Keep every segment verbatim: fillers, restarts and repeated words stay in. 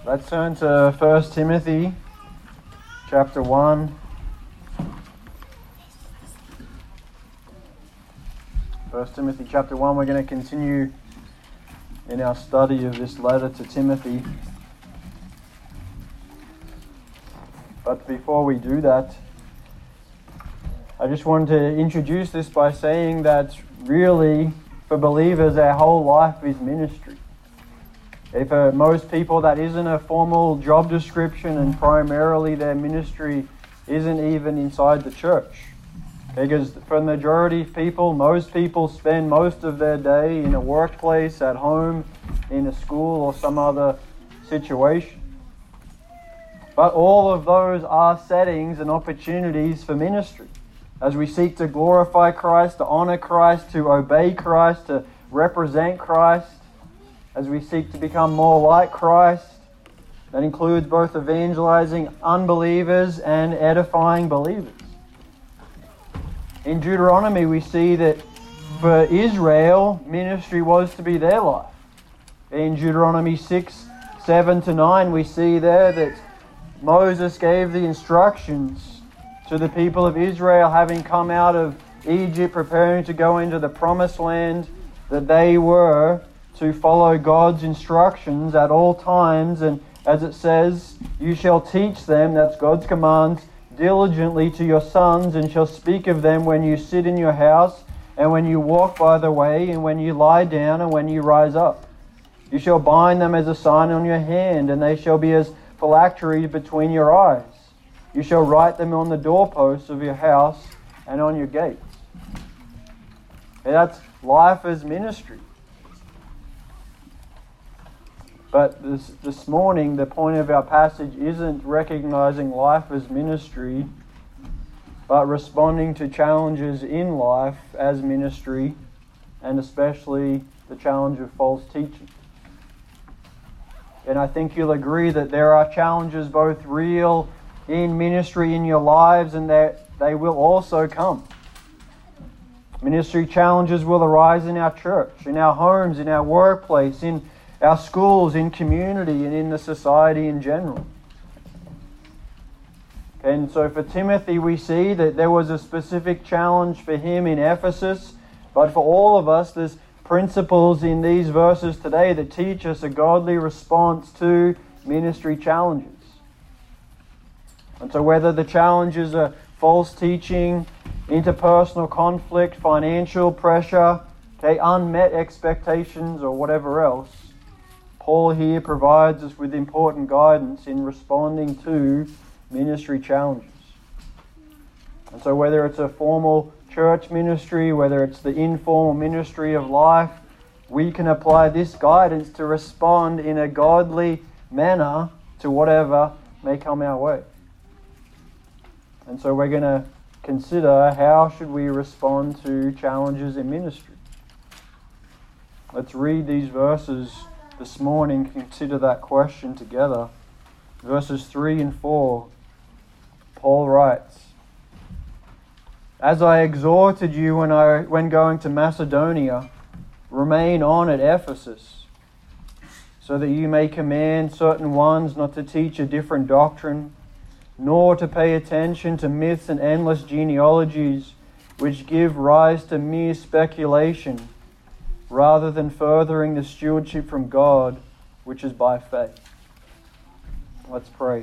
Let's turn to First Timothy chapter one. First Timothy chapter one, we're going to continue in our study of this letter to Timothy. But before we do that, I just wanted to introduce this by saying that really, for believers, our whole life is ministry. If for most people that isn't a formal job description, and primarily their ministry isn't even inside the church. Okay, because for the majority of people, most people spend most of their day in a workplace, at home, in a school or some other situation. But all of those are settings and opportunities for ministry. As we seek to glorify Christ, to honor Christ, to obey Christ, to represent Christ, as we seek to become more like Christ, that includes both evangelizing unbelievers and edifying believers. In Deuteronomy, we see that for Israel, ministry was to be their life. In Deuteronomy six, seven to nine, we see there that Moses gave the instructions to the people of Israel, having come out of Egypt, preparing to go into the promised land, that they were to follow God's instructions at all times. And as it says, you shall teach them, that's God's commands, diligently to your sons, and shall speak of them when you sit in your house, and when you walk by the way, and when you lie down, and when you rise up. You shall bind them as a sign on your hand, and they shall be as phylacteries between your eyes. You shall write them on the doorposts of your house and on your gates. And that's life as ministry. But this, this morning, the point of our passage isn't recognizing life as ministry, but responding to challenges in life as ministry, and especially the challenge of false teaching. And I think you'll agree that there are challenges both real in ministry in your lives, and that they will also come. Ministry challenges will arise in our church, in our homes, in our workplace, in our schools, in community, and in the society in general. And so for Timothy, we see that there was a specific challenge for him in Ephesus, but for all of us, there's principles in these verses today that teach us a godly response to ministry challenges. And so whether the challenges are false teaching, interpersonal conflict, financial pressure, okay, unmet expectations, or whatever else, Paul here provides us with important guidance in responding to ministry challenges. And so whether it's a formal church ministry, whether it's the informal ministry of life, we can apply this guidance to respond in a godly manner to whatever may come our way. And so we're going to consider, how should we respond to challenges in ministry? Let's read these verses this morning, consider that question together. Verses three and four, Paul writes, As I exhorted you when I when going to Macedonia, remain on at Ephesus, so that you may command certain ones not to teach a different doctrine, nor to pay attention to myths and endless genealogies, which give rise to mere speculation, rather than furthering the stewardship from God, which is by faith. Let's pray.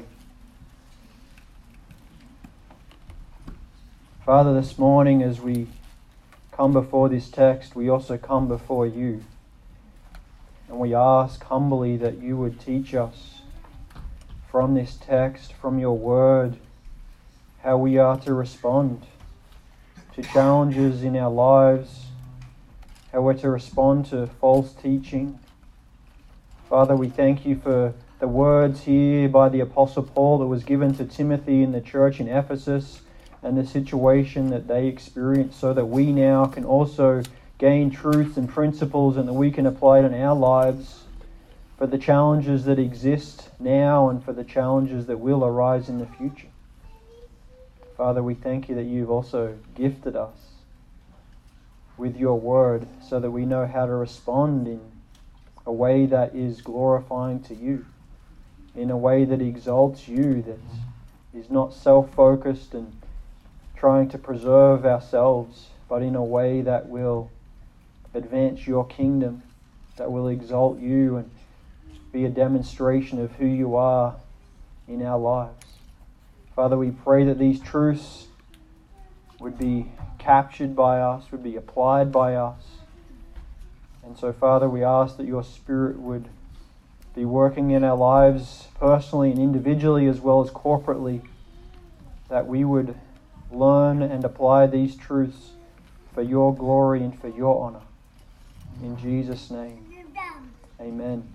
Father, this morning as we come before this text, we also come before you. And we ask humbly that you would teach us from this text, from your word, how we are to respond to challenges in our lives, how we're to respond to false teaching. Father, we thank you for the words here by the Apostle Paul that was given to Timothy in the church in Ephesus, and the situation that they experienced, so that we now can also gain truths and principles, and that we can apply it in our lives for the challenges that exist now and for the challenges that will arise in the future. Father, we thank you that you've also gifted us with your word so that we know how to respond in a way that is glorifying to you. in a way that exalts you, that is not self-focused and trying to preserve ourselves, but in a way that will advance your kingdom, that will exalt you and be a demonstration of who you are in our lives. Father, we pray that these truths would be captured by us, would be applied by us. And so, Father, we ask that your Spirit would be working in our lives personally and individually as well as corporately, that we would learn and apply these truths for your glory and for your honor. In Jesus' name, amen.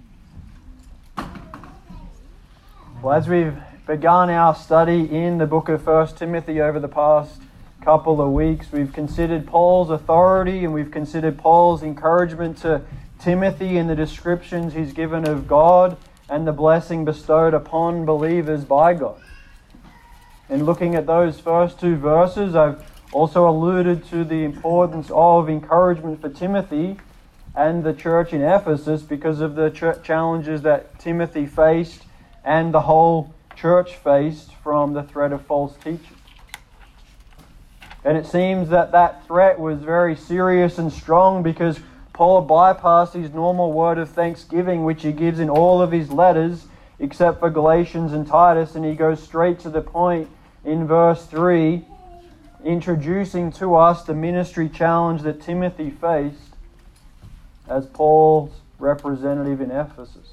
Well, as we've begun our study in the book of First Timothy over the past couple of weeks, we've considered Paul's authority and we've considered Paul's encouragement to Timothy in the descriptions he's given of God and the blessing bestowed upon believers by God. And looking at those first two verses, I've also alluded to the importance of encouragement for Timothy and the church in Ephesus because of the ch- challenges that Timothy faced and the whole church faced from the threat of false teaching. And it seems that that threat was very serious and strong because Paul bypassed his normal word of thanksgiving, which he gives in all of his letters, except for Galatians and Titus, and he goes straight to the point in verse three, introducing to us the ministry challenge that Timothy faced as Paul's representative in Ephesus.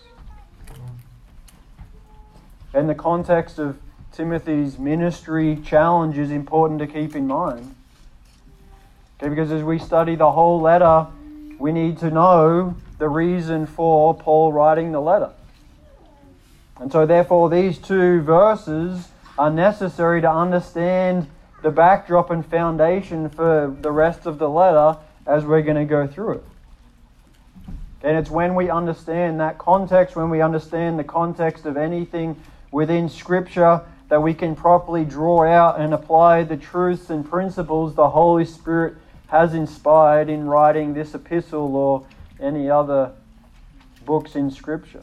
In the context of Timothy's ministry challenge is important to keep in mind. Okay, because as we study the whole letter, we need to know the reason for Paul writing the letter. And so therefore these two verses are necessary to understand the backdrop and foundation for the rest of the letter as we're going to go through it. And it's when we understand that context, when we understand the context of anything within Scripture, that we can properly draw out and apply the truths and principles the Holy Spirit has inspired in writing this epistle or any other books in Scripture.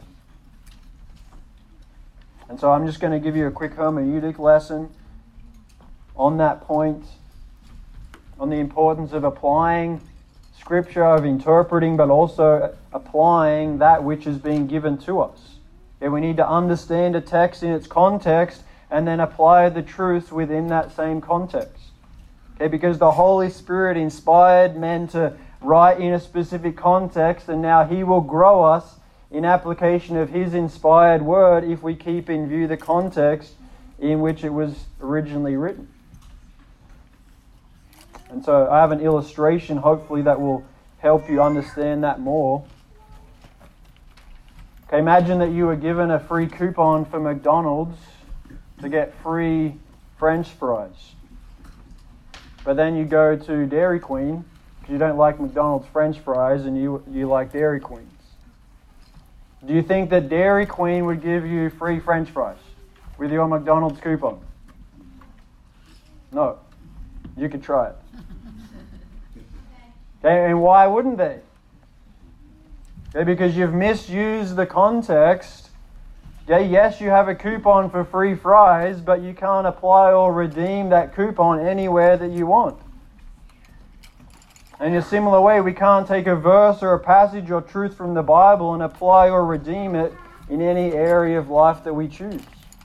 And so I'm just going to give you a quick hermeneutic lesson on that point, on the importance of applying Scripture, of interpreting, but also applying that which is being given to us. And we need to understand a text in its context and then apply the truth within that same context. Okay, because the Holy Spirit inspired men to write in a specific context, and now He will grow us in application of His inspired word if we keep in view the context in which it was originally written. And so I have an illustration, hopefully, that will help you understand that more. Okay, imagine that you were given a free coupon for McDonald's to get free French fries. But then you go to Dairy Queen because you don't like McDonald's French fries and you, you like Dairy Queen's. Do you think that Dairy Queen would give you free French fries with your McDonald's coupon? No. You could try it. Okay, and why wouldn't they? Okay, because you've misused the context. Okay, yes, you have a coupon for free fries, but you can't apply or redeem that coupon anywhere that you want. In a similar way, we can't take a verse or a passage or truth from the Bible and apply or redeem it in any area of life that we choose.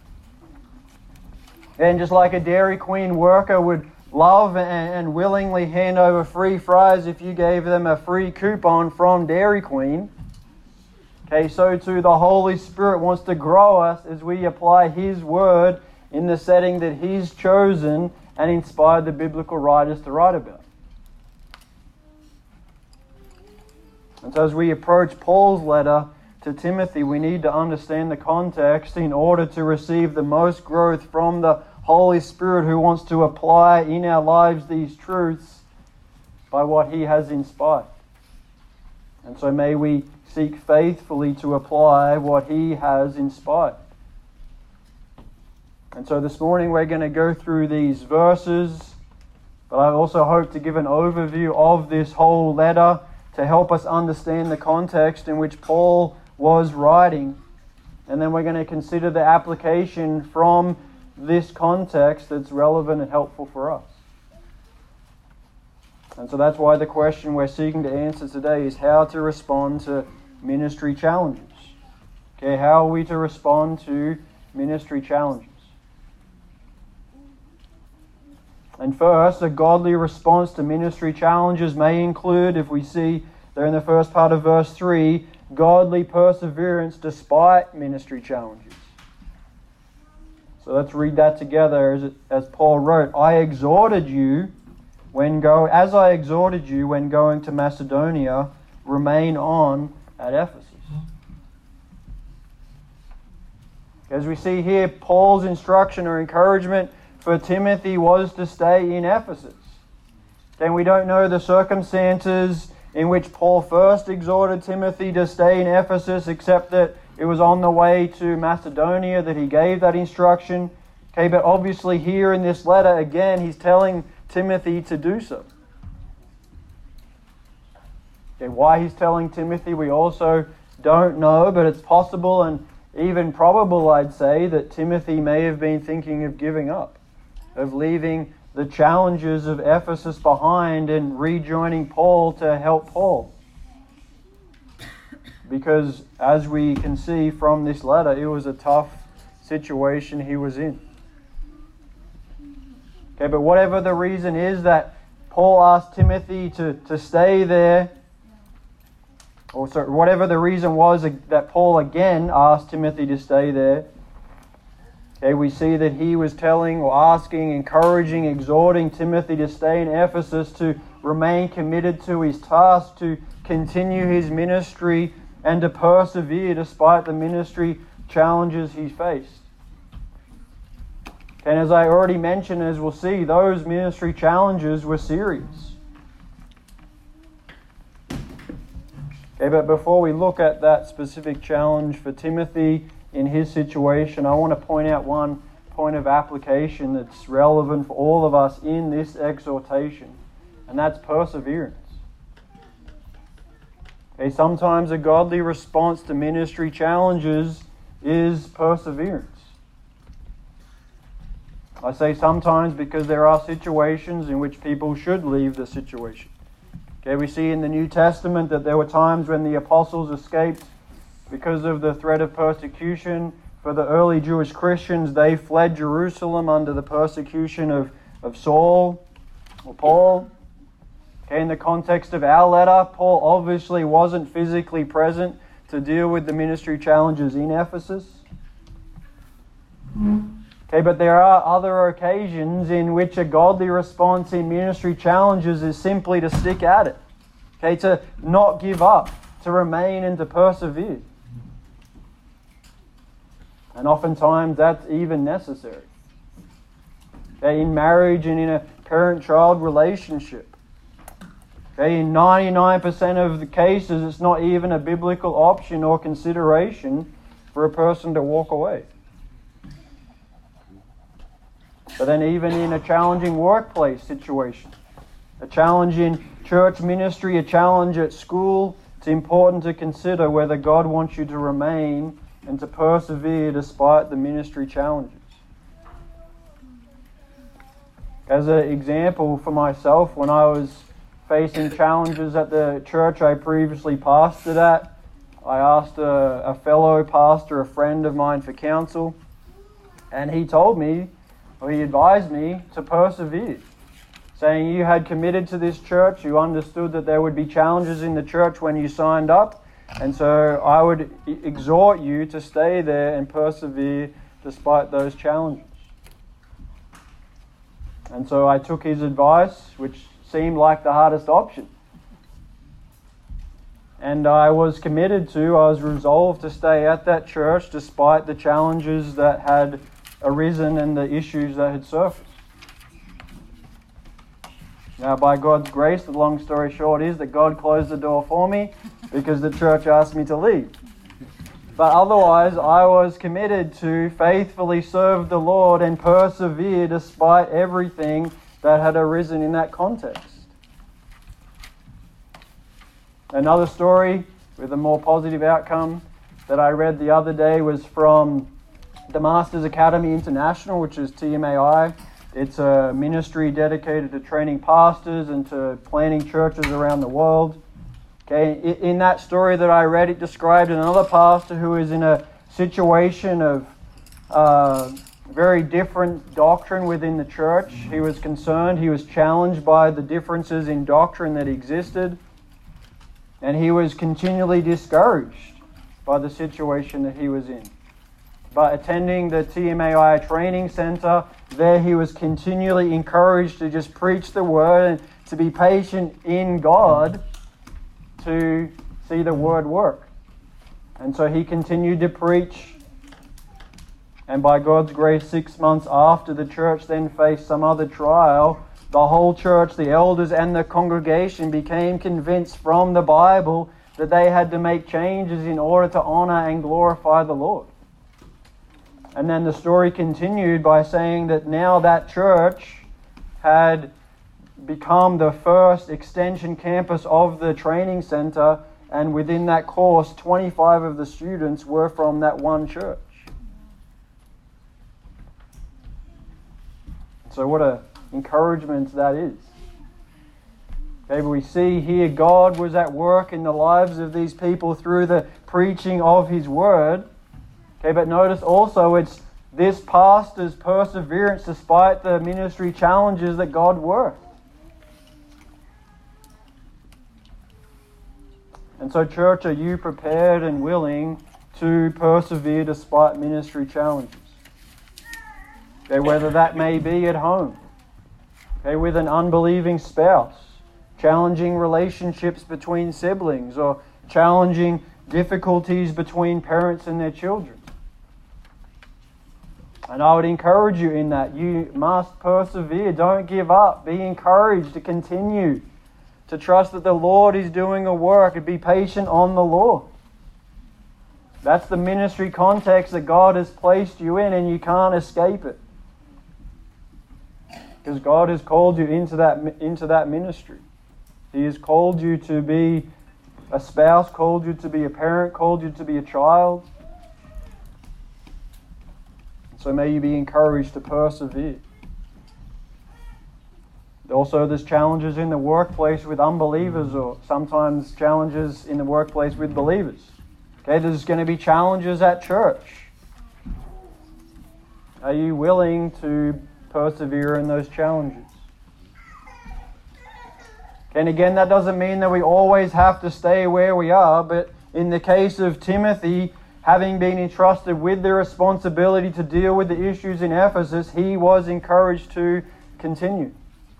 And just like a Dairy Queen worker would love and willingly hand over free fries if you gave them a free coupon from Dairy Queen, okay, so too the Holy Spirit wants to grow us as we apply His Word in the setting that He's chosen and inspired the biblical writers to write about. And so as we approach Paul's letter to Timothy, we need to understand the context in order to receive the most growth from the Holy Spirit who wants to apply in our lives these truths by what He has inspired. And so may we seek faithfully to apply what He has inspired. And so this morning we're going to go through these verses, but I also hope to give an overview of this whole letter to help us understand the context in which Paul was writing. and then we're going to consider the application from this context that's relevant and helpful for us. And so that's why the question we're seeking to answer today is how to respond to ministry challenges. Okay, how are we to respond to ministry challenges? And first, a godly response to ministry challenges may include, if we see there in the first part of verse three, godly perseverance despite ministry challenges. So let's read that together as, it, as Paul wrote, I exhorted you when go as I exhorted you when going to Macedonia, remain on at Ephesus. As we see here, Paul's instruction or encouragement for Timothy was to stay in Ephesus. Then we don't know the circumstances in which Paul first exhorted Timothy to stay in Ephesus, except that it was on the way to Macedonia that he gave that instruction. Okay, but obviously here in this letter, again, he's telling Timothy to do so. Okay, why he's telling Timothy, we also don't know, but it's possible and even probable, I'd say, that Timothy may have been thinking of giving up, of leaving the challenges of Ephesus behind and rejoining Paul to help Paul. Because as we can see from this letter, it was a tough situation he was in. Okay, but whatever the reason is that Paul asked Timothy to, to stay there, or sorry, whatever the reason was that Paul again asked Timothy to stay there, okay, we see that he was telling or asking, encouraging, exhorting Timothy to stay in Ephesus, to remain committed to his task, to continue his ministry, and to persevere despite the ministry challenges he faced. And as I already mentioned, as we'll see, those ministry challenges were serious. Okay, but before we look at that specific challenge for Timothy in his situation, I want to point out one point of application that's relevant for all of us in this exhortation, and that's perseverance. Okay, sometimes a godly response to ministry challenges is perseverance. I say sometimes because there are situations in which people should leave the situation. Okay, we see in the New Testament that there were times when the apostles escaped because of the threat of persecution. For the early Jewish Christians, they fled Jerusalem under the persecution of, of Saul or Paul. Okay, in the context of our letter, Paul obviously wasn't physically present to deal with the ministry challenges in Ephesus. Okay, but there are other occasions in which a godly response in ministry challenges is simply to stick at it. Okay, to not give up, to remain and to persevere. And oftentimes that's even necessary. Okay, in marriage and in a parent-child relationship. Okay, in ninety-nine percent of the cases, it's not even a biblical option or consideration for a person to walk away. But then even in a challenging workplace situation, a challenge in church ministry, a challenge at school, it's important to consider whether God wants you to remain and to persevere despite the ministry challenges. As an example for myself, when I was facing challenges at the church I previously pastored at, I asked a, a fellow pastor, a friend of mine, for counsel, and he told me, or he advised me to persevere, saying you had committed to this church, you understood that there would be challenges in the church when you signed up, and so I would exhort you to stay there and persevere despite those challenges. And so I took his advice, which seemed like the hardest option. And I was committed to, I was resolved to stay at that church despite the challenges that had arisen and the issues that had surfaced. Now, by God's grace, the long story short is that God closed the door for me because the church asked me to leave. But otherwise, I was committed to faithfully serve the Lord and persevere despite everything that had arisen in that context. Another story with a more positive outcome. that I read the other day was from the Masters Academy International, which is T M A I. It's a ministry dedicated to training pastors and to planting churches around the world. Okay, in that story that I read, it described another pastor who is in a situation of uh, very different doctrine within the church. He was concerned, he was challenged by the differences in doctrine that existed, and he was continually discouraged by the situation that he was in. But attending the T M A I training center, there he was continually encouraged to just preach the word and to be patient in God to see the word work. And so he continued to preach. And by God's grace, six months after the church then faced some other trial, the whole church, the elders and the congregation became convinced from the Bible that they had to make changes in order to honor and glorify the Lord. And then the story continued by saying that now that church had become the first extension campus of the training center, and within that course, twenty-five of the students were from that one church. So what an encouragement that is. Okay, but we see here God was at work in the lives of these people through the preaching of His Word. Okay, but notice also it's this pastor's perseverance despite the ministry challenges that God worked. And so, church, are you prepared and willing to persevere despite ministry challenges? Okay, whether that may be at home, okay, with an unbelieving spouse, challenging relationships between siblings, or challenging difficulties between parents and their children. And I would encourage you in that. You must persevere. Don't give up. Be encouraged to continue to trust that the Lord is doing a work and be patient on the Lord. That's the ministry context that God has placed you in, and you can't escape it. Because God has called you into that, into that ministry. He has called you to be a spouse, called you to be a parent, called you to be a child. So may you be encouraged to persevere. Also, there's challenges in the workplace with unbelievers, or sometimes challenges in the workplace with believers. Okay, there's going to be challenges at church. Are you willing to persevere in those challenges? And again, that doesn't mean that we always have to stay where we are, but in the case of Timothy, having been entrusted with the responsibility to deal with the issues in Ephesus, he was encouraged to continue.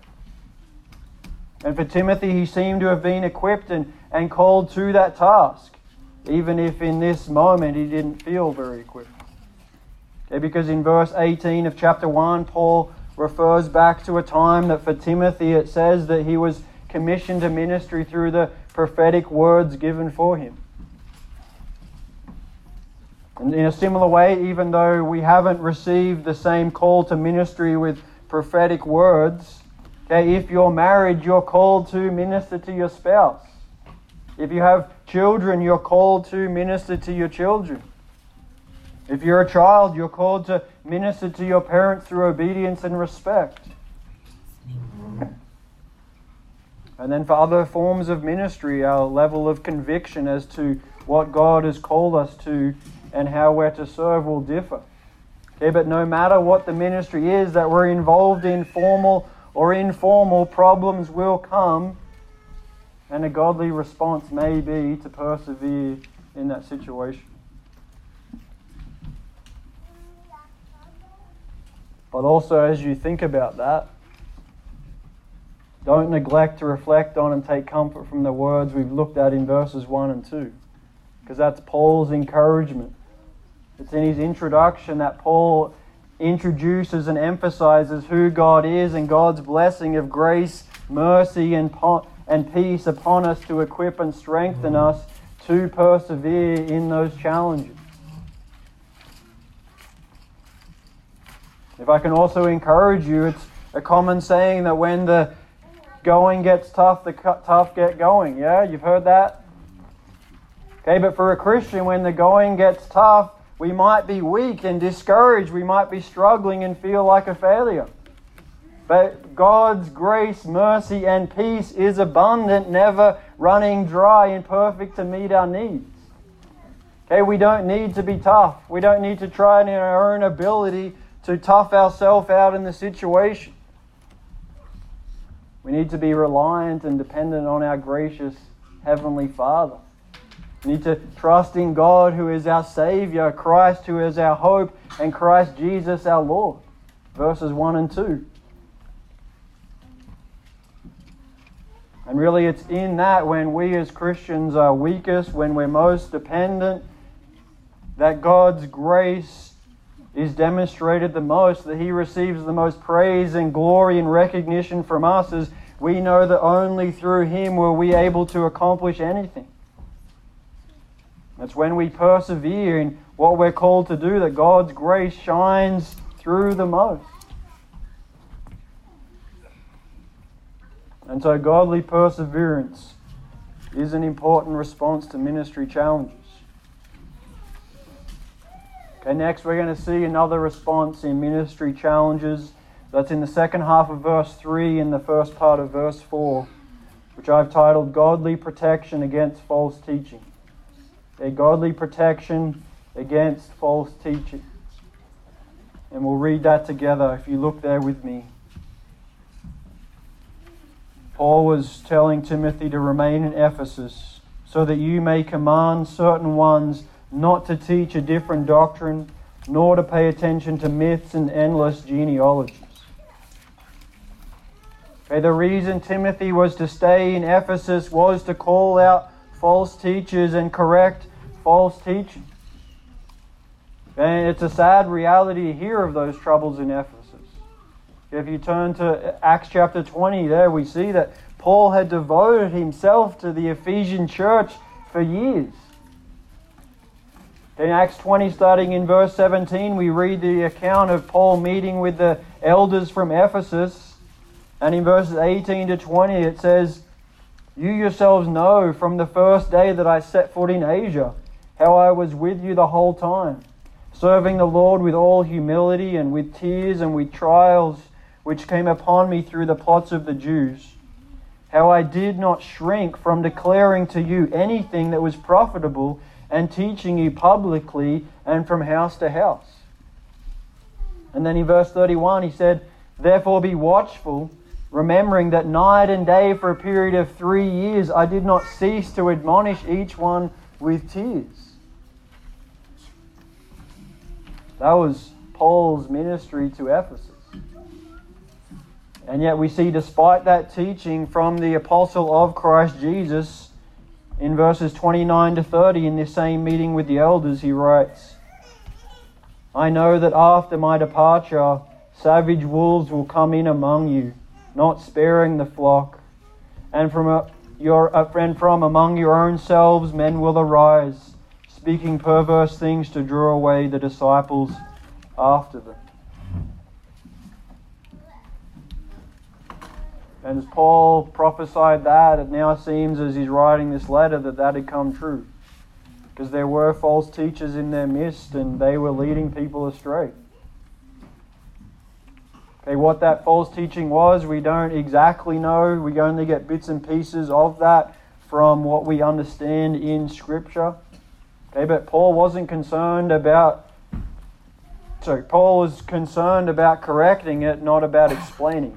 And for Timothy, he seemed to have been equipped and, and called to that task, even if in this moment he didn't feel very equipped. Okay, because in verse eighteen of chapter one, Paul refers back to a time that for Timothy it says that he was commissioned to ministry through the prophetic words given for him. And in a similar way, even though we haven't received the same call to ministry with prophetic words, okay, if you're married, you're called to minister to your spouse. If you have children, you're called to minister to your children. If you're a child, you're called to minister to your parents through obedience and respect. And then for other forms of ministry, our level of conviction as to what God has called us to and how we're to serve will differ. Okay, but no matter what the ministry is that we're involved in, formal or informal, problems will come, and a godly response may be to persevere in that situation. But also, as you think about that, don't neglect to reflect on and take comfort from the words we've looked at in verses one and two. Because that's Paul's encouragement. It's in his introduction that Paul introduces and emphasizes who God is and God's blessing of grace, mercy, and, po- and peace upon us to equip and strengthen us to persevere in those challenges. If I can also encourage you, it's a common saying that when the going gets tough, the tough get going. Yeah, you've heard that? Okay, but for a Christian, when the going gets tough, we might be weak and discouraged. We might be struggling and feel like a failure. But God's grace, mercy, and peace is abundant, never running dry and perfect to meet our needs. Okay, we don't need to be tough. We don't need to try in our own ability to tough ourselves out in the situation. We need to be reliant and dependent on our gracious Heavenly Father. We need to trust in God who is our Savior, Christ who is our hope, and Christ Jesus our Lord. Verses one and two. And really it's in that when we as Christians are weakest, when we're most dependent, that God's grace is demonstrated the most, that He receives the most praise and glory and recognition from us, as we know that only through Him were we able to accomplish anything. It's when we persevere in what we're called to do that God's grace shines through the most. And so godly perseverance is an important response to ministry challenges. Okay, next we're going to see another response in ministry challenges. That's in the second half of verse three and the first part of verse four, which I've titled Godly Protection Against False Teaching. A godly protection against false teaching. And we'll read that together if you look there with me. Paul was telling Timothy to remain in Ephesus so that you may command certain ones not to teach a different doctrine, nor to pay attention to myths and endless genealogies. Okay, the reason Timothy was to stay in Ephesus was to call out false teachers and correct false teaching. And it's a sad reality to hear of those troubles in Ephesus. If you turn to Acts chapter twenty, there we see that Paul had devoted himself to the Ephesian church for years. In Acts twenty, starting in verse seventeen, we read the account of Paul meeting with the elders from Ephesus. And in verses eighteen to twenty, it says, "You yourselves know from the first day that I set foot in Asia, how I was with you the whole time, serving the Lord with all humility and with tears and with trials which came upon me through the plots of the Jews. How I did not shrink from declaring to you anything that was profitable and teaching you publicly and from house to house." And then in verse thirty-one he said, "Therefore be watchful, remembering that night and day for a period of three years I did not cease to admonish each one with tears." That was Paul's ministry to Ephesus. And yet we see, despite that teaching from the apostle of Christ Jesus, in verses twenty-nine to thirty, in this same meeting with the elders, he writes, "I know that after my departure, savage wolves will come in among you, not sparing the flock. And from a, your a friend from among your own selves, men will arise, speaking perverse things to draw away the disciples after them." And as Paul prophesied that, it now seems as he's writing this letter that that had come true. Because there were false teachers in their midst and they were leading people astray. Okay, what that false teaching was, we don't exactly know. We only get bits and pieces of that from what we understand in Scripture. Okay, but Paul wasn't concerned about... Sorry, Paul was concerned about correcting it, not about explaining it.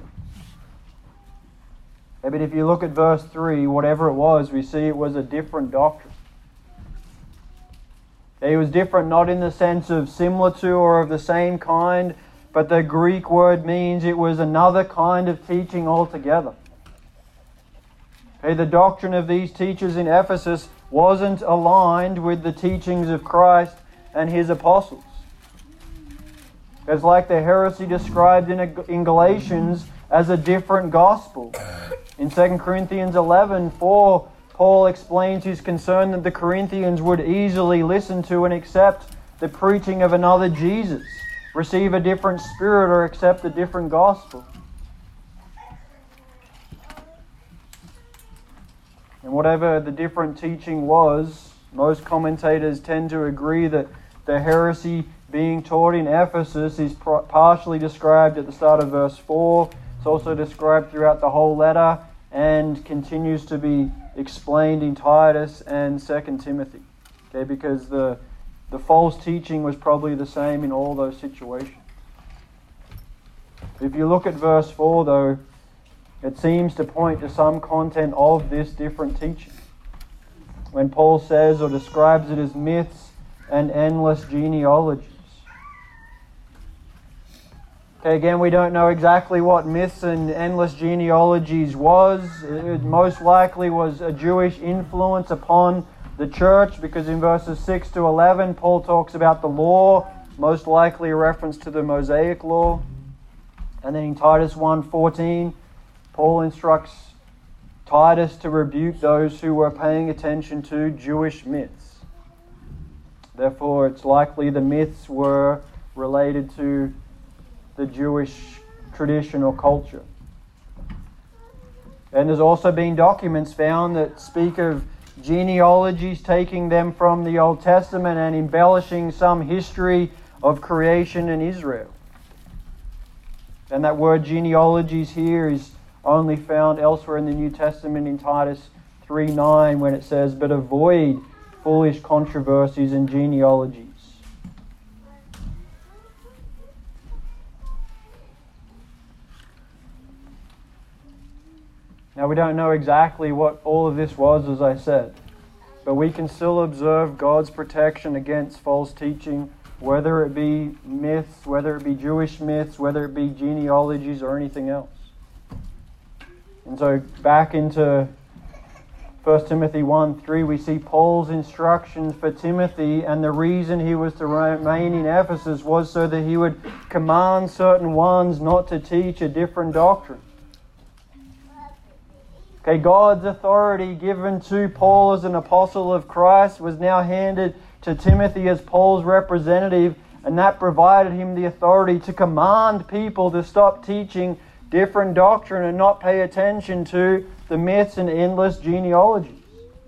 But if you look at verse three, whatever it was, we see it was a different doctrine. It was different not in the sense of similar to or of the same kind, but the Greek word means it was another kind of teaching altogether. Okay, the doctrine of these teachers in Ephesus wasn't aligned with the teachings of Christ and His apostles. It's like the heresy described in, in Galatians as a different gospel. In Second Corinthians eleven four, Paul explains his concern that the Corinthians would easily listen to and accept the preaching of another Jesus, receive a different spirit, or accept a different gospel. And whatever the different teaching was, Most commentators tend to agree that the heresy being taught in Ephesus is partially described at the start of verse four. It's also described throughout the whole letter and continues to be explained in Titus and Second Timothy. Okay, because the, the false teaching was probably the same in all those situations. If you look at verse four, though, it seems to point to some content of this different teaching. When Paul says or describes it as myths and endless genealogies. Okay, again, we don't know exactly what myths and endless genealogies was. It most likely was a Jewish influence upon the church, because in verses six to eleven, Paul talks about the law, most likely a reference to the Mosaic law. And then in Titus one fourteen, Paul instructs Titus to rebuke those who were paying attention to Jewish myths. Therefore, it's likely the myths were related to the Jewish tradition or culture. And there's also been documents found that speak of genealogies, taking them from the Old Testament and embellishing some history of creation in Israel. And that word genealogies here is only found elsewhere in the New Testament in Titus three nine, when it says, "But avoid foolish controversies and genealogies." Now, we don't know exactly what all of this was, as I said, but we can still observe God's protection against false teaching, whether it be myths, whether it be Jewish myths, whether it be genealogies or anything else. And so back into First Timothy one three, we see Paul's instructions for Timothy, and the reason he was to remain in Ephesus was so that he would command certain ones not to teach a different doctrine. Okay, God's authority given to Paul as an apostle of Christ was now handed to Timothy as Paul's representative, and that provided him the authority to command people to stop teaching different doctrine and not pay attention to the myths and endless genealogies.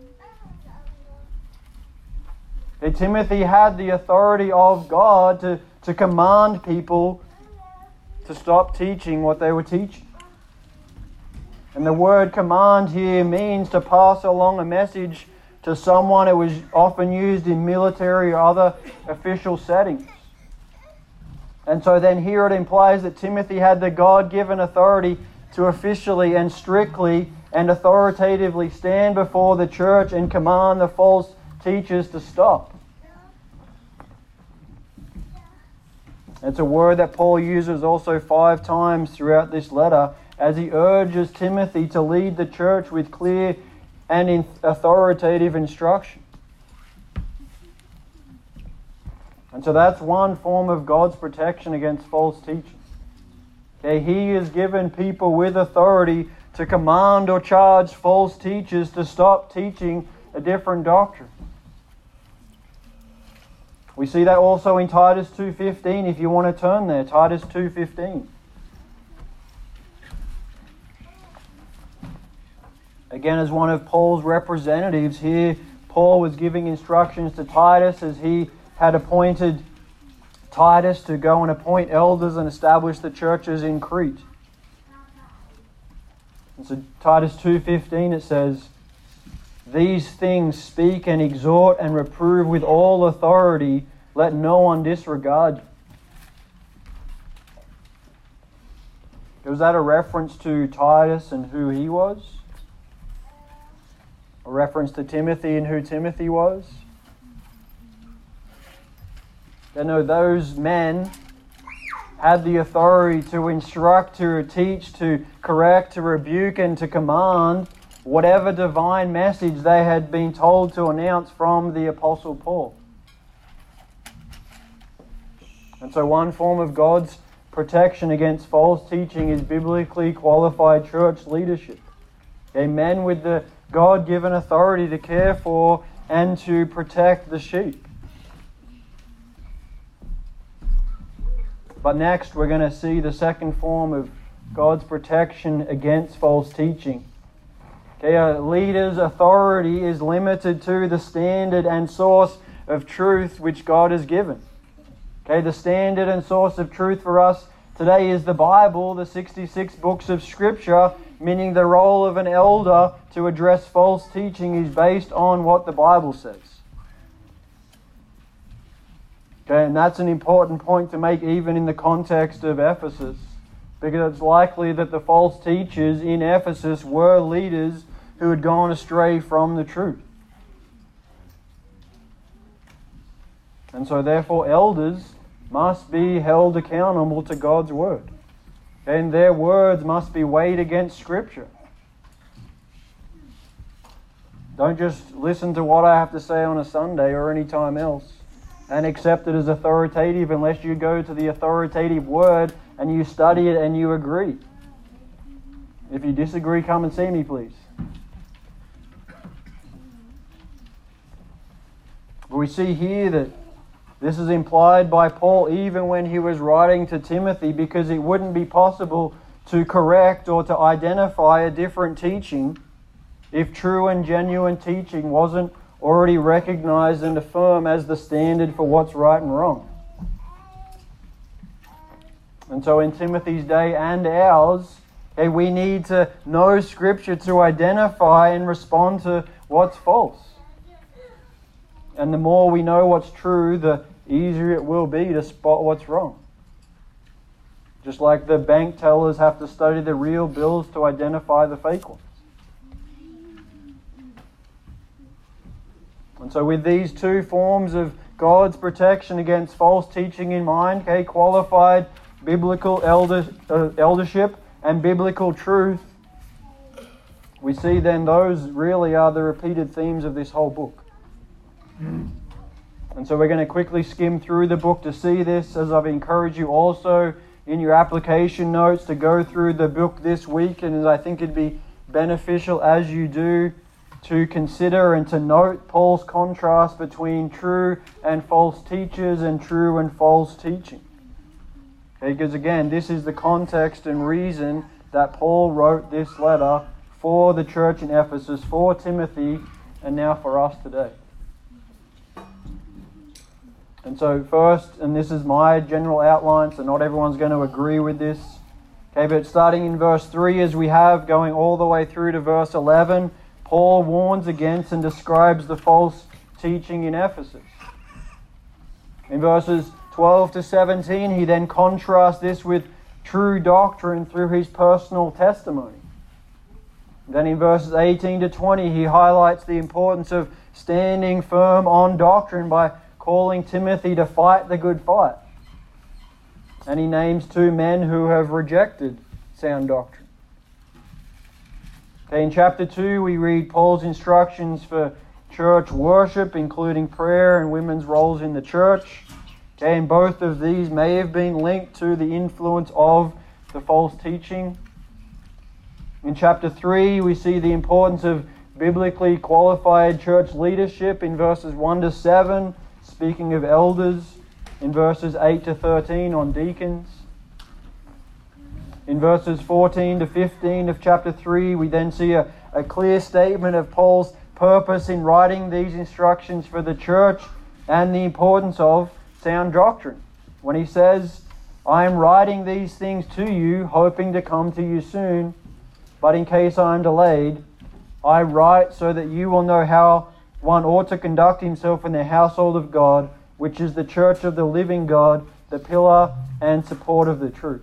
Okay, Timothy had the authority of God to, to command people to stop teaching what they were teaching. And the word command here means to pass along a message to someone. It was often used in military or other official settings. And so then here it implies that Timothy had the God-given authority to officially and strictly and authoritatively stand before the church and command the false teachers to stop. It's a word that Paul uses also five times throughout this letter, as he urges Timothy to lead the church with clear and authoritative instruction. And so that's one form of God's protection against false teaching. Okay, He has given people with authority to command or charge false teachers to stop teaching a different doctrine. We see that also in Titus two fifteen, if you want to turn there. Titus two fifteen. Again, as one of Paul's representatives here, Paul was giving instructions to Titus as he had appointed Titus to go and appoint elders and establish the churches in Crete. And so Titus two fifteen, it says, "These things speak and exhort and reprove with all authority. Let no one disregard you." Was that a reference to Titus and who he was? A reference to Timothy and who Timothy was? You know, those men had the authority to instruct, to teach, to correct, to rebuke, and to command whatever divine message they had been told to announce from the Apostle Paul. And so one form of God's protection against false teaching is biblically qualified church leadership. Okay, men with the God-given authority to care for and to protect the sheep. But next we're going to see the second form of God's protection against false teaching. Okay, a leader's authority is limited to the standard and source of truth which God has given. Okay, the standard and source of truth for us today is the Bible, the sixty-six books of Scripture, meaning the role of an elder to address false teaching is based on what the Bible says. Okay, and that's an important point to make even in the context of Ephesus, because it's likely that the false teachers in Ephesus were leaders who had gone astray from the truth. And so therefore elders must be held accountable to God's Word. And their words must be weighed against Scripture. Don't just listen to what I have to say on a Sunday or any time else and accept it as authoritative unless you go to the authoritative Word and you study it and you agree. If you disagree, come and see me, please. We see here that this is implied by Paul even when he was writing to Timothy, because it wouldn't be possible to correct or to identify a different teaching if true and genuine teaching wasn't already recognized and affirmed as the standard for what's right and wrong. And so in Timothy's day and ours, okay, we need to know Scripture to identify and respond to what's false. And the more we know what's true, the easier it will be to spot what's wrong. Just like the bank tellers have to study the real bills to identify the fake ones. And so with these two forms of God's protection against false teaching in mind, okay, qualified biblical elder, uh, eldership and biblical truth, we see then those really are the repeated themes of this whole book. And so we're going to quickly skim through the book to see this, as I've encouraged you also in your application notes to go through the book this week, and as I think it'd be beneficial as you do to consider and to note Paul's contrast between true and false teachers and true and false teaching. Okay, because again, this is the context and reason that Paul wrote this letter for the church in Ephesus, for Timothy, and now for us today. And so first, and this is my general outline, so not everyone's going to agree with this. Okay, but starting in verse three, as we have, going all the way through to verse eleven, Paul warns against and describes the false teaching in Ephesus. In verses twelve to seventeen, he then contrasts this with true doctrine through his personal testimony. Then in verses eighteen to twenty, he highlights the importance of standing firm on doctrine by calling Timothy to fight the good fight. And he names two men who have rejected sound doctrine. Okay, in chapter two, we read Paul's instructions for church worship, including prayer and women's roles in the church. Okay, and both of these may have been linked to the influence of the false teaching. In chapter three, we see the importance of biblically qualified church leadership in verses one to seven, speaking of elders, in verses eight to thirteen on deacons. In verses fourteen to fifteen of chapter three, we then see a, a clear statement of Paul's purpose in writing these instructions for the church and the importance of sound doctrine. When he says, I am writing these things to you, hoping to come to you soon, but in case I am delayed, I write so that you will know how one ought to conduct himself in the household of God, which is the church of the living God, the pillar and support of the truth.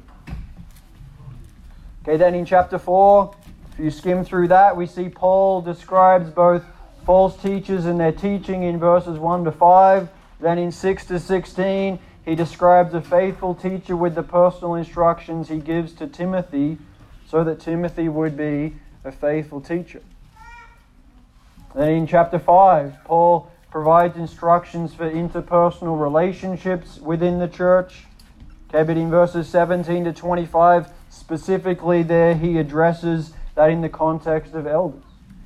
Okay, then in chapter four, if you skim through that, we see Paul describes both false teachers and their teaching in verses one to five. Then in six to sixteen, he describes a faithful teacher with the personal instructions he gives to Timothy so that Timothy would be a faithful teacher. Then in chapter five, Paul provides instructions for interpersonal relationships within the church. Okay, but in verses seventeen to twenty-five, specifically there he addresses that in the context of elders.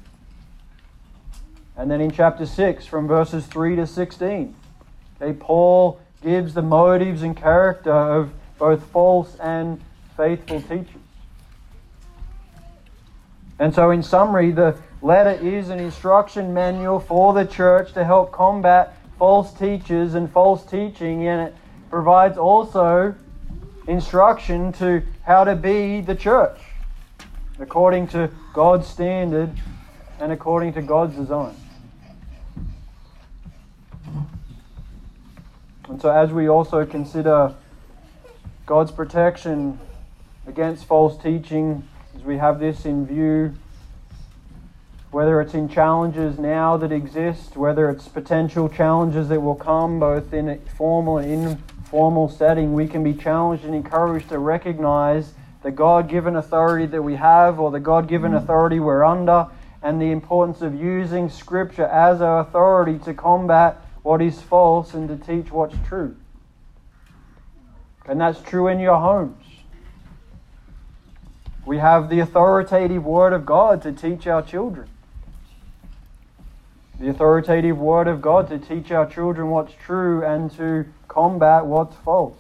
And then in chapter six, from verses three to sixteen, okay, Paul gives the motives and character of both false and faithful teachers. And so in summary, the letter is an instruction manual for the church to help combat false teachers and false teaching, and it provides also instruction to how to be the church according to God's standard and according to God's design. And so as we also consider God's protection against false teaching, as we have this in view, whether it's in challenges now that exist, whether it's potential challenges that will come both in a formal and informal setting, we can be challenged and encouraged to recognize the God-given authority that we have, or the God-given authority we're under, and the importance of using Scripture as our authority to combat what is false and to teach what's true. And that's true in your homes. We have the authoritative Word of God to teach our children. The authoritative Word of God to teach our children what's true and to combat what's false.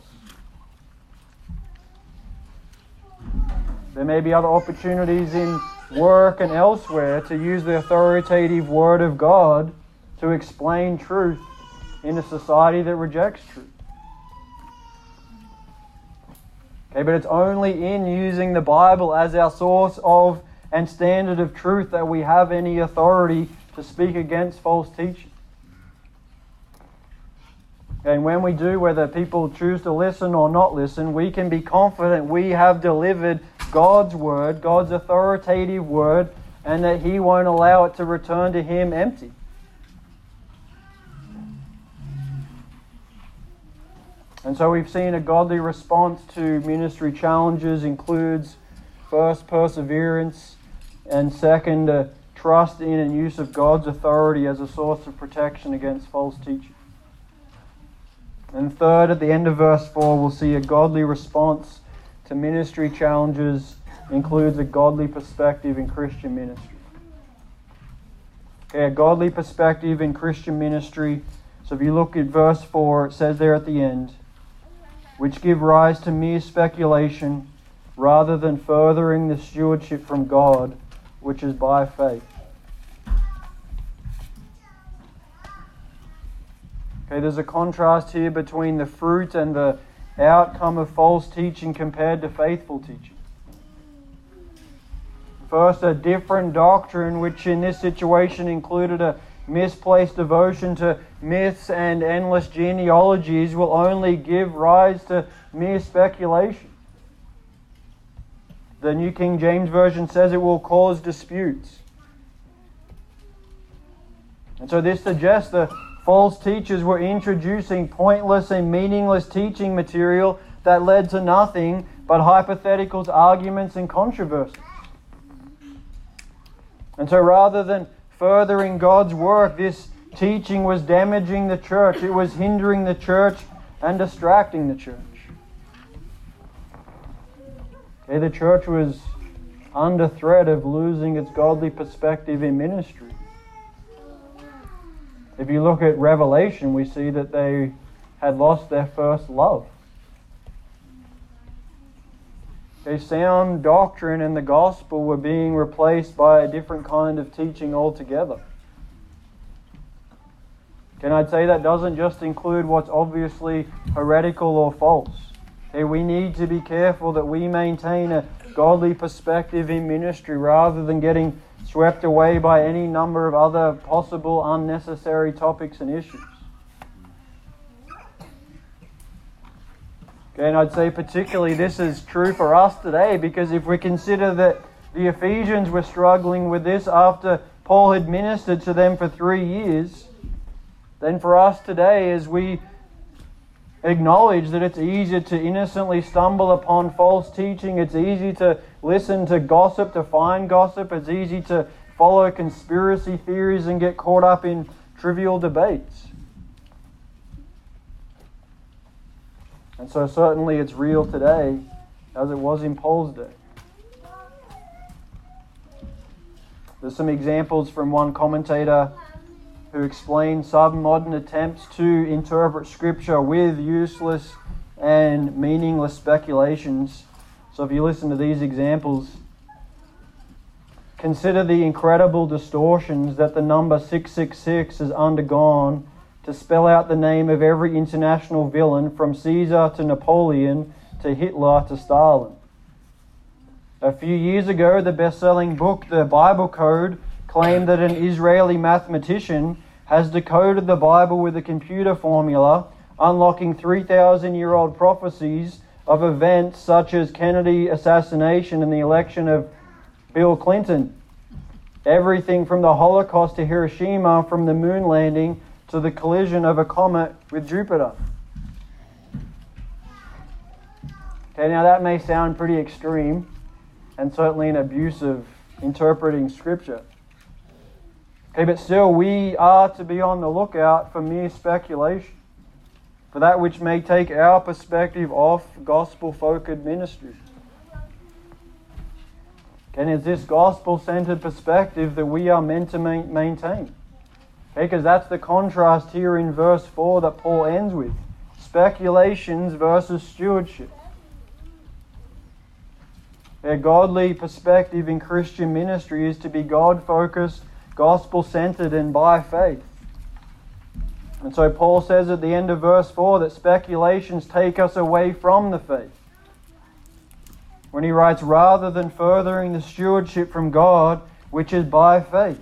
There may be other opportunities in work and elsewhere to use the authoritative Word of God to explain truth in a society that rejects truth. Okay, but it's only in using the Bible as our source of and standard of truth that we have any authority to speak against false teaching. And when we do, whether people choose to listen or not listen, we can be confident we have delivered God's Word, God's authoritative Word, and that He won't allow it to return to Him empty. And so we've seen a godly response to ministry challenges includes first, perseverance, and second, a trust in and use of God's authority as a source of protection against false teaching. And third, at the end of verse four, we'll see a godly response to ministry challenges includes a godly perspective in Christian ministry. Okay, a godly perspective in Christian ministry. So if you look at verse four, it says there at the end, which give rise to mere speculation rather than furthering the stewardship from God, which is by faith. Okay, there's a contrast here between the fruit and the outcome of false teaching compared to faithful teaching. First, a different doctrine, which in this situation included a misplaced devotion to myths and endless genealogies, will only give rise to mere speculation. The New King James Version says it will cause disputes. And so this suggests the false teachers were introducing pointless and meaningless teaching material that led to nothing but hypotheticals, arguments, and controversies. And so rather than furthering God's work, this teaching was damaging the church. It was hindering the church and distracting the church. Okay, the church was under threat of losing its godly perspective in ministry. If you look at Revelation, we see that they had lost their first love. A sound doctrine and the gospel were being replaced by a different kind of teaching altogether. Can I say that doesn't just include what's obviously heretical or false? Okay, we need to be careful that we maintain a godly perspective in ministry rather than getting swept away by any number of other possible unnecessary topics and issues. Okay, and I'd say particularly this is true for us today, because if we consider that the Ephesians were struggling with this after Paul had ministered to them for three years, then for us today, as we acknowledge that it's easier to innocently stumble upon false teaching, it's easy to listen to gossip, to find gossip, it's easy to follow conspiracy theories and get caught up in trivial debates. And so certainly it's real today as it was in Paul's day. There's some examples from one commentator who explained some modern attempts to interpret Scripture with useless and meaningless speculations. So if you listen to these examples, consider the incredible distortions that the number six six six has undergone to spell out the name of every international villain from Caesar to Napoleon to Hitler to Stalin. A few years ago, the best-selling book, The Bible Code, claimed that an Israeli mathematician has decoded the Bible with a computer formula, unlocking three thousand year old prophecies of events such as Kennedy assassination and the election of Bill Clinton. Everything from the Holocaust to Hiroshima, from the moon landing to the collision of a comet with Jupiter. Okay, now that may sound pretty extreme and certainly an abuse of interpreting Scripture. Okay, but still we are to be on the lookout for mere speculation, for that which may take our perspective off gospel-focused ministry. And it's this gospel-centered perspective that we are meant to ma- maintain. Okay, because that's the contrast here in verse four that Paul ends with. Speculations versus stewardship. A godly perspective in Christian ministry is to be God-focused, gospel-centered, and by faith. And so Paul says at the end of verse four that speculations take us away from the faith. When he writes, rather than furthering the stewardship from God, which is by faith.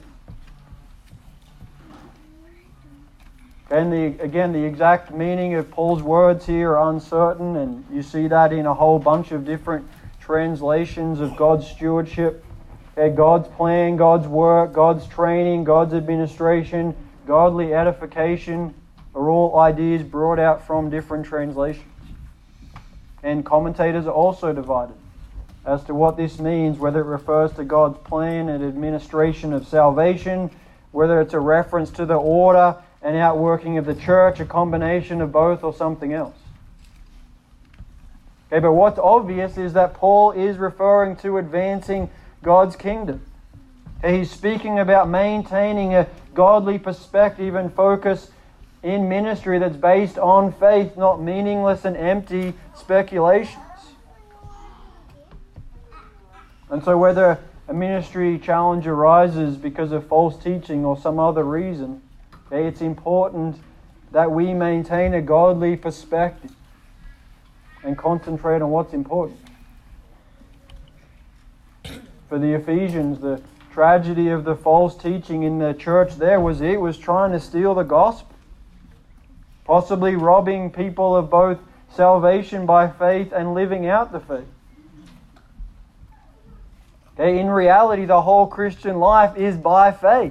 And the, again, the exact meaning of Paul's words here are uncertain, and you see that in a whole bunch of different translations of God's stewardship. Okay, God's plan, God's work, God's training, God's administration, godly edification are all ideas brought out from different translations. And commentators are also divided as to what this means, whether it refers to God's plan and administration of salvation, whether it's a reference to the order and outworking of the church, a combination of both, or something else. Okay, but what's obvious is that Paul is referring to advancing God's kingdom. Okay, he's speaking about maintaining a godly perspective and focus in ministry that's based on faith, not meaningless and empty speculations. And so whether a ministry challenge arises because of false teaching or some other reason, okay, it's important that we maintain a godly perspective and concentrate on what's important. For the Ephesians, the tragedy of the false teaching in the church there was it was trying to steal the gospel, possibly robbing people of both salvation by faith and living out the faith. Okay, in reality, the whole Christian life is by faith.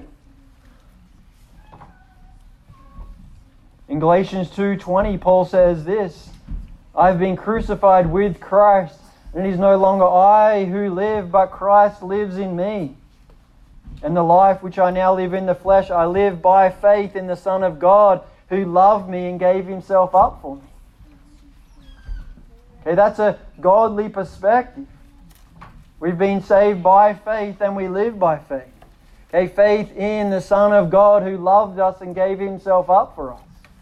In Galatians two twenty, Paul says this, I've been crucified with Christ, and it is no longer I who live, but Christ lives in me. And the life which I now live in the flesh, I live by faith in the Son of God, who loved me and gave himself up for me. Okay, that's a godly perspective. We've been saved by faith and we live by faith. Okay, faith in the Son of God who loved us and gave himself up for us.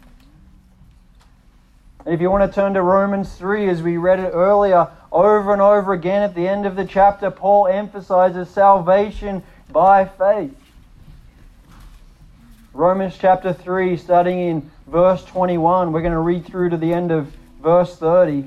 And if you want to turn to Romans three, as we read it earlier, over and over again at the end of the chapter, Paul emphasizes salvation by faith. Romans chapter three, starting in verse twenty-one, we're going to read through to the end of verse thirty.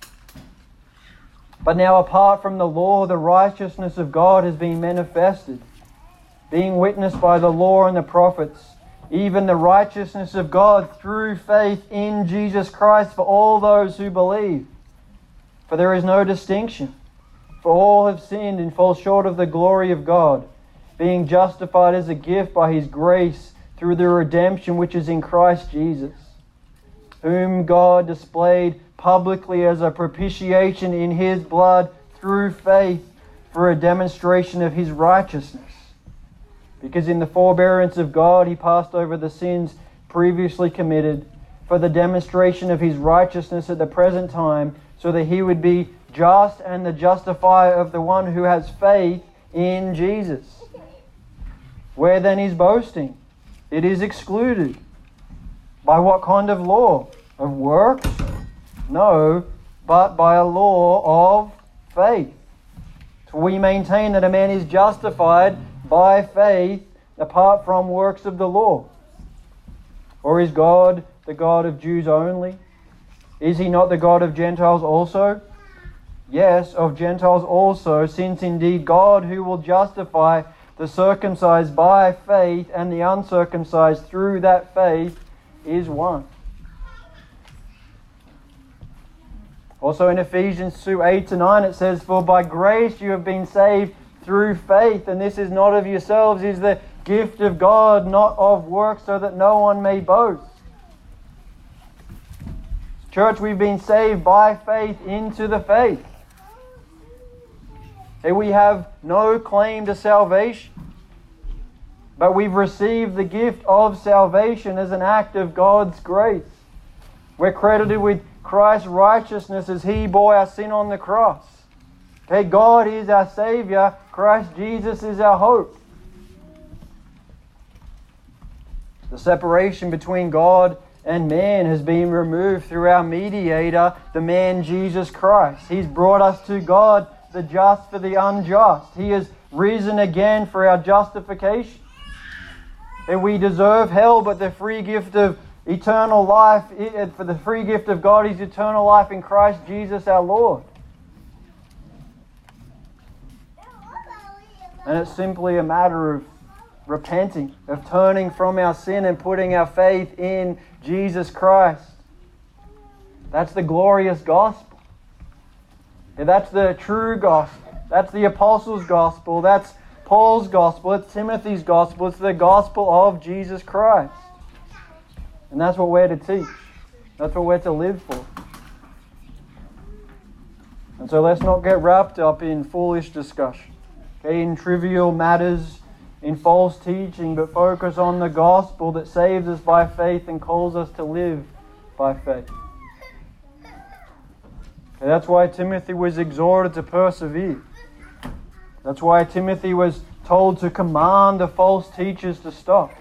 But now apart from the law, the righteousness of God has been manifested, being witnessed by the law and the prophets, even the righteousness of God through faith in Jesus Christ for all those who believe. For there is no distinction, for all have sinned and fall short of the glory of God, being justified as a gift by his grace through the redemption which is in Christ Jesus, whom God displayed publicly as a propitiation in his blood through faith for a demonstration of his righteousness. Because in the forbearance of God he passed over the sins previously committed for the demonstration of his righteousness at the present time, so that he would be just and the justifier of the one who has faith in Jesus. Where then is boasting? It is excluded. By what kind of law? Of works? No, but by a law of faith. For we maintain that a man is justified by faith apart from works of the law. Or is God the God of Jews only? Is he not the God of Gentiles also? Yes, of Gentiles also, since indeed God, who will justify the circumcised by faith and the uncircumcised through that faith, is one. Also in Ephesians two, eight to nine it says, For by grace you have been saved through faith, and this is not of yourselves, is the gift of God, not of works, so that no one may boast. Church, we've been saved by faith into the faith. And we have no claim to salvation, but we've received the gift of salvation as an act of God's grace. We're credited with Christ's righteousness as He bore our sin on the cross. Okay, God is our Savior. Christ Jesus is our hope. The separation between God and man has been removed through our mediator, the man Jesus Christ. He's brought us to God, the just for the unjust. He has risen again for our justification. And we deserve hell, but the free gift of eternal life, for the free gift of God is eternal life in Christ Jesus our Lord. And it's simply a matter of repenting, of turning from our sin and putting our faith in Jesus Christ. That's the glorious gospel. And that's the true gospel. That's the apostles' gospel. That's Paul's gospel. It's Timothy's gospel. It's the gospel of Jesus Christ. And that's what we're to teach. That's what we're to live for. And so let's not get wrapped up in foolish discussion, okay, in trivial matters, in false teaching, but focus on the gospel that saves us by faith and calls us to live by faith. Okay, that's why Timothy was exhorted to persevere. That's why Timothy was told to command the false teachers to stop.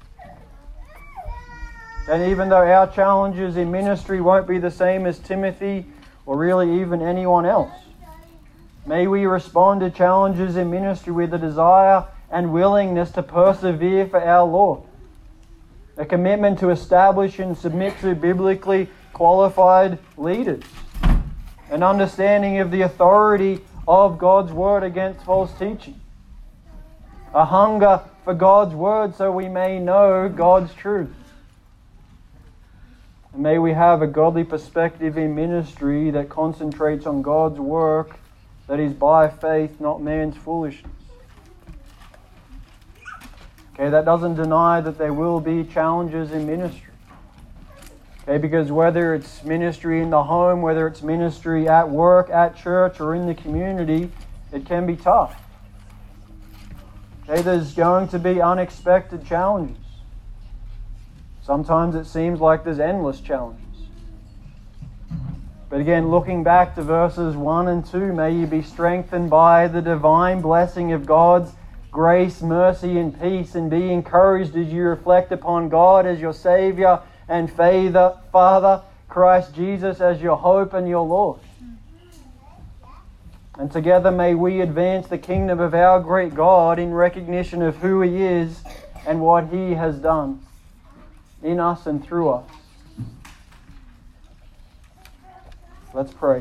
And even though our challenges in ministry won't be the same as Timothy or really even anyone else, may we respond to challenges in ministry with a desire and willingness to persevere for our Lord. A commitment to establish and submit to biblically qualified leaders. An understanding of the authority of God's Word against false teaching. A hunger for God's Word so we may know God's truth. And may we have a godly perspective in ministry that concentrates on God's work that is by faith, not man's foolishness. Okay, that doesn't deny that there will be challenges in ministry. Okay, because whether it's ministry in the home, whether it's ministry at work, at church, or in the community, it can be tough. Okay, there's going to be unexpected challenges. Sometimes it seems like there's endless challenges. But again, looking back to verses one and two, may you be strengthened by the divine blessing of God's grace, mercy, and peace, and be encouraged as you reflect upon God as your Savior and Father, Christ Jesus as your hope and your Lord. And together may we advance the kingdom of our great God in recognition of who He is and what He has done in us and through us. Let's pray.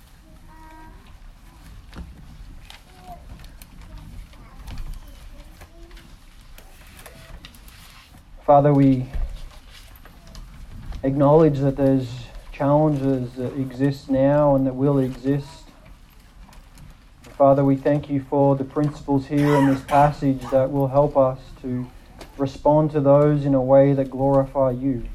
Father, we acknowledge that there's challenges that exist now and that will exist. Father, we thank you for the principles here in this passage that will help us to respond to those in a way that glorify you.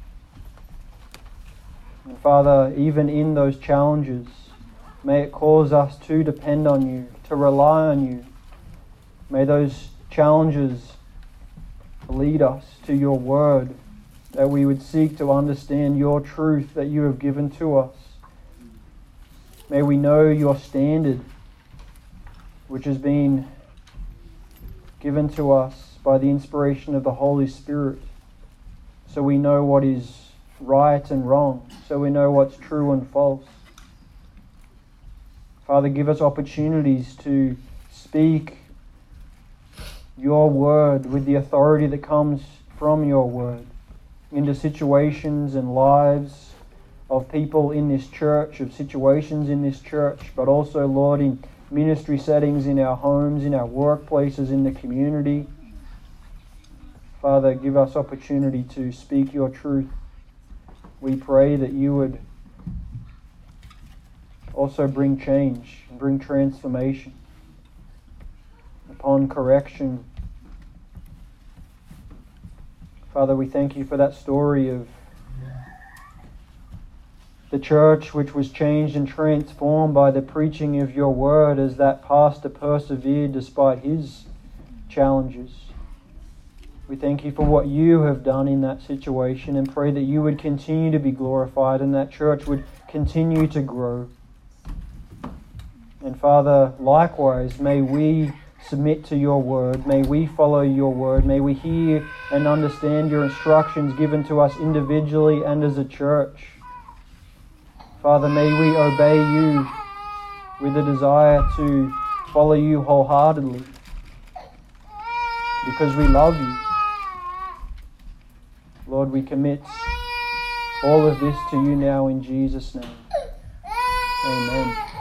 And Father, even in those challenges, may it cause us to depend on you, to rely on you. May those challenges lead us to your word, that we would seek to understand your truth that you have given to us. May we know your standard, which has been given to us by the inspiration of the Holy Spirit, so we know what is right and wrong, so we know what's true and false. Father, give us opportunities to speak your word with the authority that comes from your word into situations and lives of people in this church, of situations in this church, but also, Lord, in ministry settings, in our homes, in our workplaces, in the community. Father, give us opportunity to speak your truth. We pray that you would also bring change and bring transformation upon correction. Father, we thank you for that story of the church which was changed and transformed by the preaching of your word as that pastor persevered despite his challenges. We thank you for what you have done in that situation and pray that you would continue to be glorified and that church would continue to grow. And Father, likewise, may we submit to your word. May we follow your word. May we hear and understand your instructions given to us individually and as a church. Father, may we obey you with a desire to follow you wholeheartedly because we love you. Lord, we commit all of this to you now in Jesus' name. Amen.